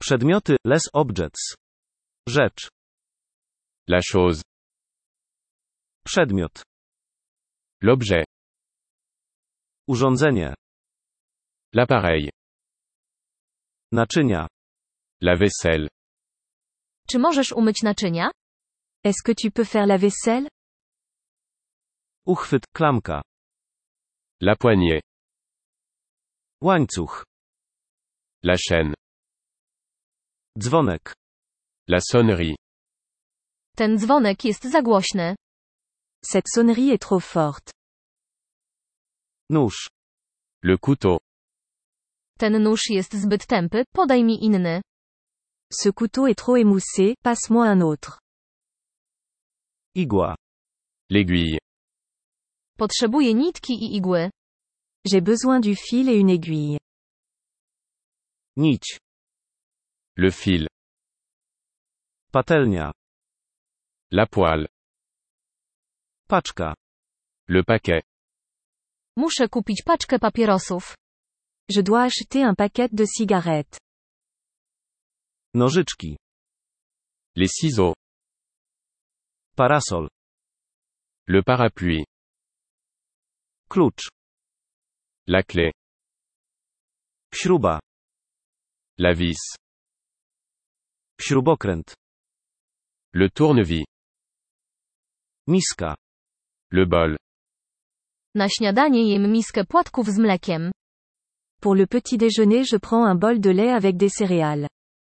Przedmioty, les objects. Rzecz. La chose. Przedmiot. L'objet. Urządzenie. L'appareil. Naczynia. La vaisselle. Czy możesz umyć naczynia? Est-ce que tu peux faire la vaisselle? Uchwyt, klamka. La poignée. Łańcuch. La chaîne. Dzwonek. La sonnerie. Ten dzwonek jest za głośny. Cette sonnerie est trop forte. Nóż. Le couteau. Ten nóż jest zbyt tępy, podaj mi inny. Ce couteau est trop émoussé, passe-moi un autre. Igła. L'aiguille. Potrzebuję nitki i igły. J'ai besoin du fil et une aiguille. Nić. Le fil. Patelnia. La poêle. Paczka. Le paquet. Muszę kupić paczkę papierosów. Je dois acheter un paquet de cigarettes. Nożyczki. Les ciseaux. Parasol. Le parapluie. Klucz. La clé. Śruba. La vis. Śrubokręt. Le tournevis. Miska. Le bol. Na śniadanie jem miskę płatków z mlekiem. Pour le petit déjeuner, je prends un bol de lait avec des céréales.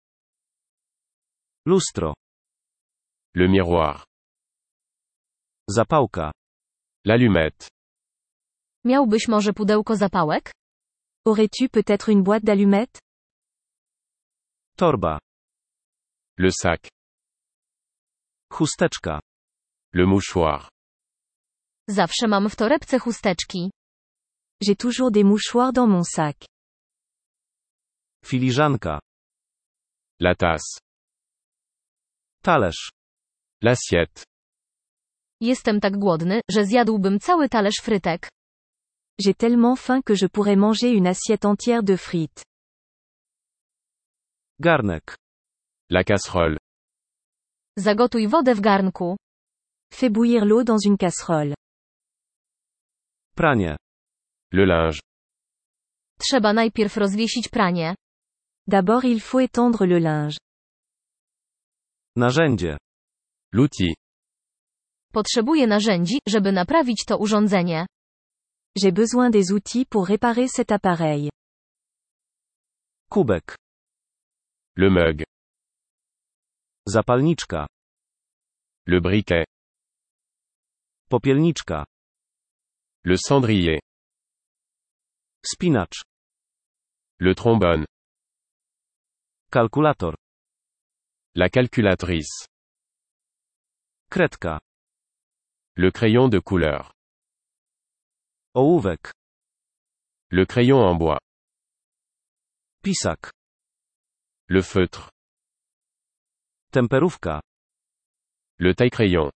Lustro. Le miroir. Zapałka. L'allumette. Miałbyś może pudełko zapałek? Aurais-tu peut-être une boîte d'allumettes? Torba. Le sac. Chusteczka. Le mouchoir. Zawsze mam w torebce chusteczki. J'ai toujours des mouchoirs dans mon sac. Filiżanka. La tasse. Talerz. L'assiette. Jestem tak głodny, że zjadłbym cały talerz frytek. J'ai tellement faim que je pourrais manger une assiette entière de frites. Garnek. La casserole. Zagotuj wodę w garnku. Fais bouillir l'eau dans une casserole. Pranie. Le linge. Trzeba najpierw rozwiesić pranie. D'abord il faut étendre le linge. Narzędzie. L'outil. Potrzebuję narzędzi, żeby naprawić to urządzenie. J'ai besoin des outils pour réparer cet appareil. Kubek. Le mug. Zapalniczka. Le briquet. Popielniczka. Le cendrier. Spinacz. Le trombone. Kalkulator. La calculatrice. Kredka. Le crayon de couleur. Ołówek. Le crayon en bois. Pisak. Le feutre. Temperówka. Le taille-crayon.